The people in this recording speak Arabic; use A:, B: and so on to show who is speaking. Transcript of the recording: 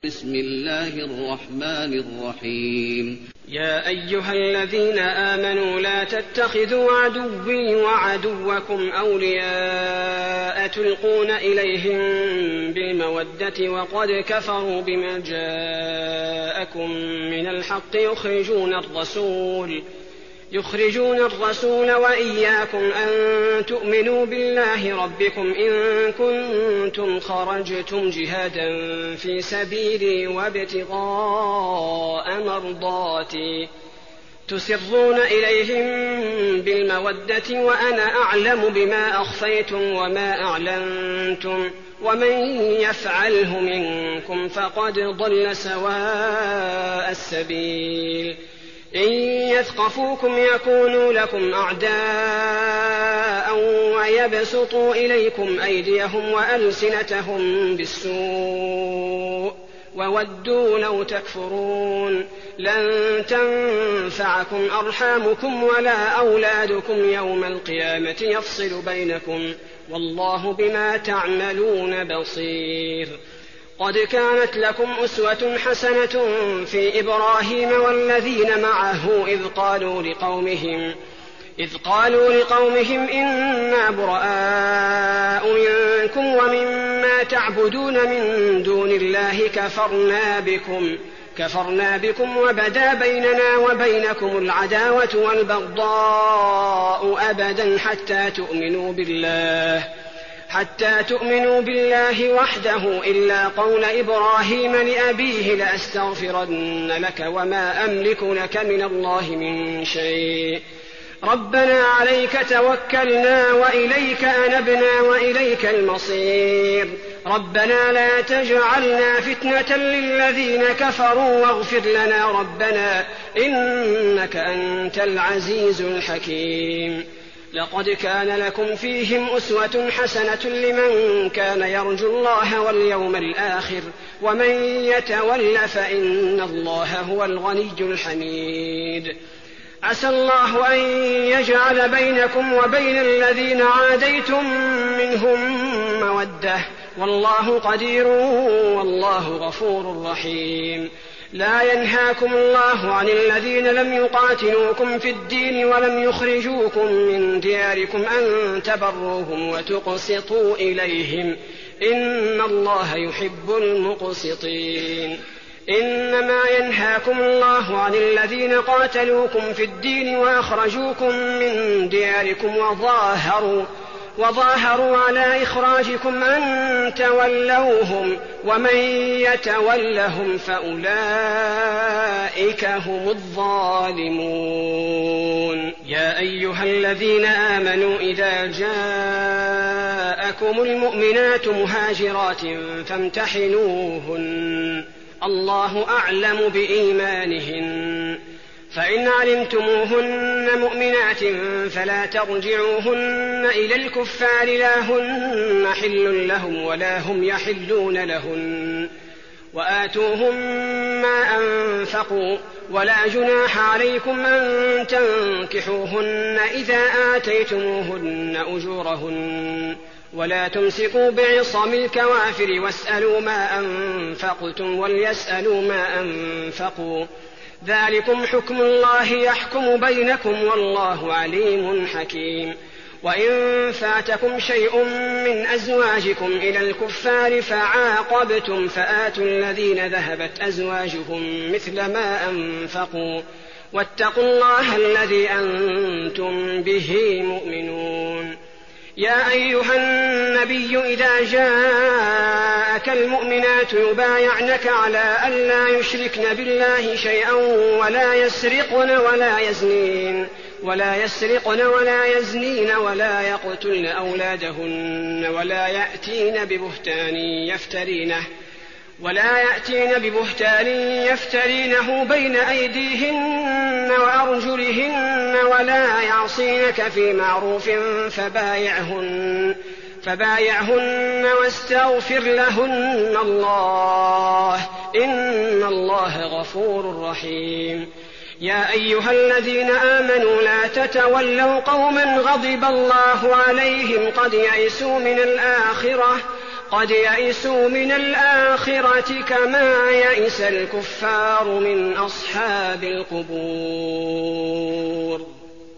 A: بسم الله الرحمن الرحيم.
B: يا أيها الذين آمنوا لا تتخذوا عدوي وعدوكم أولياء تلقون إليهم بالمودة وقد كفروا بما جاءكم من الحق يخرجون الرسول وإياكم أن تؤمنوا بالله ربكم إن كنتم خرجتم جهادا في سبيلي وابتغاء مرضاتي تسرون إليهم بالمودة وأنا أعلم بما أخفيتم وما أعلنتم ومن يفعله منكم فقد ضل سواء السبيل. إن يثقفوكم يكونوا لكم أعداء ويبسطوا إليكم أيديهم وألسنتهم بالسوء وودوا لو تكفرون. لن تنفعكم أرحامكم ولا أولادكم يوم القيامة يفصل بينكم والله بما تعملون بصير. قد كانت لكم أسوة حسنة في إبراهيم والذين معه إذ قالوا لقومهم إنا براء منكم ومما تعبدون من دون الله كفرنا بكم وبدا بيننا وبينكم العداوة والبغضاء أبدا حتى تؤمنوا بالله وحده إلا قول إبراهيم لأبيه لأستغفرن لك وما أملك لك من الله من شيء ربنا عليك توكلنا وإليك أنبنا وإليك المصير. ربنا لا تجعلنا فتنة للذين كفروا واغفر لنا ربنا إنك أنت العزيز الحكيم. لقد كان لكم فيهم أسوة حسنة لمن كان يرجو الله واليوم الآخر ومن يتول فإن الله هو الغني الحميد. عسى الله أن يجعل بينكم وبين الذين عاديتم منهم مودة والله قدير والله غفور رحيم. لا ينهاكم الله عن الذين لم يقاتلوكم في الدين ولم يخرجوكم من دياركم أن تبروهم وتقسطوا إليهم إن الله يحب المقسطين. إنما ينهاكم الله عن الذين قاتلوكم في الدين وأخرجوكم من دياركم وظاهروا على إخراجكم أن تولوهم ومن يتولهم فأولئك هم الظالمون. يا أيها الذين آمنوا إذا جاءكم المؤمنات مهاجرات فامتحنوهن الله أعلم بإيمانهن فإن علمتموهن مؤمنات فلا ترجعوهن إلى الكفار لا هن حل لهم ولا هم يحلون لهن وآتوهم ما أنفقوا ولا جناح عليكم أن تنكحوهن إذا آتيتموهن أجورهن ولا تمسكوا بعصم الكوافر واسألوا ما أنفقتم وليسألوا ما أنفقوا ذلكم حكم الله يحكم بينكم والله عليم حكيم. وإن فاتكم شيء من أزواجكم إلى الكفار فعاقبتم فآتوا الذين ذهبت أزواجهم مثل ما أنفقوا واتقوا الله الذي أنتم به مؤمنون. يا أيها النبي إذا جاءك المؤمنات يبايعنك على ألا يشركن بالله شيئا ولا يسرقن ولا يزنين ولا يقتلن أولادهن ولا يأتين ببهتان يفترينه بين أيديهن وأرجلهن ولا يعصينك في معروف فبايعهن واستغفر لهن الله إن الله غفور رحيم. يا أيها الذين آمنوا لا تتولوا قوما غضب الله عليهم قد يئسوا من الآخرة قد يئسوا من الآخرة كما يئس الكفار من أصحاب القبور.